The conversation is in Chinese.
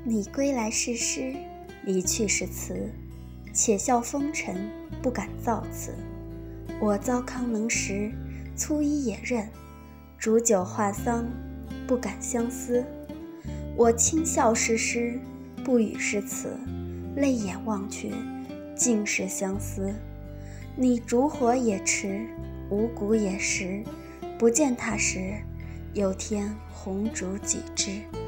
你归来是诗，离去是词，且笑风尘，不敢造次。我糟糠能食，粗衣也认，煮酒话丧，不敢相思。我轻笑是诗，不语是词，泪眼望去，尽是相思。你烛火也迟，五谷也食，不见他时，有天红烛几枝。